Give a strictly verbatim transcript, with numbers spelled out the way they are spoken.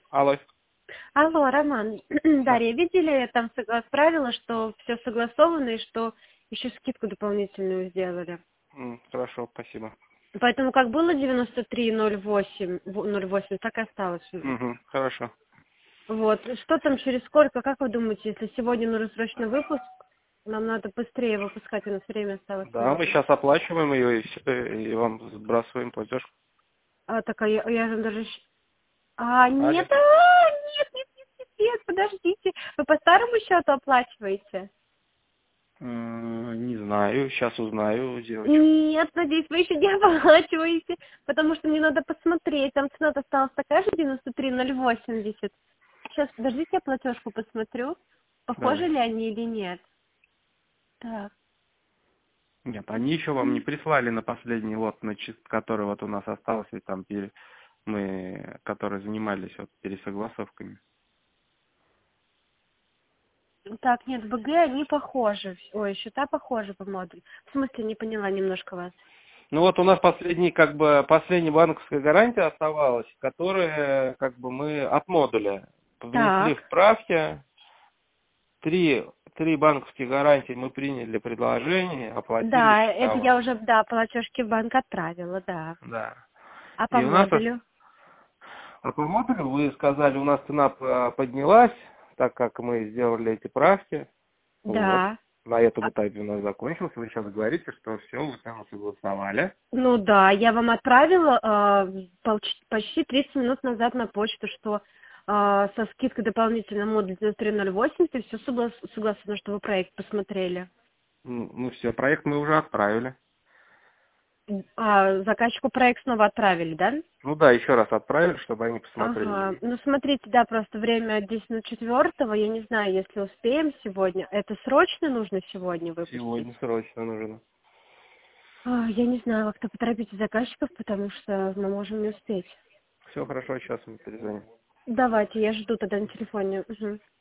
Алло. Алло, Роман. Да. Дарья, видели, я там согла- отправила, что все согласовано и что еще скидку дополнительную сделали. М, Хорошо, спасибо. Поэтому как было девяносто три ноль восемь, в- ноль восемь, так и осталось. Угу, хорошо. Вот. Что там через сколько, как вы думаете, если сегодня нужен срочный выпуск, нам надо быстрее выпускать, у нас время осталось Да, мы мало. сейчас оплачиваем ее и, всё, и вам сбрасываем платеж. А, так, а я, я же даже... щ- А, Алло. нет, а, нет, нет, нет, нет, нет, подождите. Вы по старому счету оплачиваете? М, Не знаю, сейчас узнаю у девочек. Нет, надеюсь, вы еще не оплачиваете, потому что мне надо посмотреть. Там цена осталась такая же, девяносто три ноль восемьдесят. Сейчас, подождите, я платежку посмотрю, похожи Давай. ли они или нет. Так. Нет, они еще вам не прислали на последний лот, на чис- который вот у нас остался, и там пере- мы, которые занимались вот пересогласовками. Так, нет, БГ они похожи. Ой, счета похожи по модулю. В смысле, не поняла немножко вас. Ну вот у нас последний, как бы, последняя банковская гарантия оставалась, которая, как бы, мы от модуля внесли Так. в правки. Три, три банковские гарантии мы приняли предложение, оплатили Да, это счета. я уже, да, платежки в банк отправила, да. Да. А по И у нас, модулю? а по модулю вы сказали, у нас цена п- поднялась, так как мы сделали эти правки. Вот. Да. На этом А, этапе у нас закончился. Вы сейчас говорите, что все, вы там согласовали. Ну да, я вам отправила э, полч- почти тридцать минут назад на почту, что э, со скидкой дополнительно модуль девяносто три ноль восемьдесят, все согласны, что вы проект посмотрели. Ну, ну все, проект мы уже отправили. А заказчику проект снова отправили, да? Ну да, еще раз отправили, чтобы они Ага, посмотрели. ну смотрите, да, просто время десять на четвертого, я не знаю, если успеем сегодня. Это срочно нужно сегодня выпустить? Сегодня срочно нужно. А, я не знаю, как-то поторопите заказчиков, потому что мы можем не успеть. Все хорошо, сейчас мы перезвоним. Давайте, я жду тогда на телефоне. Мгм.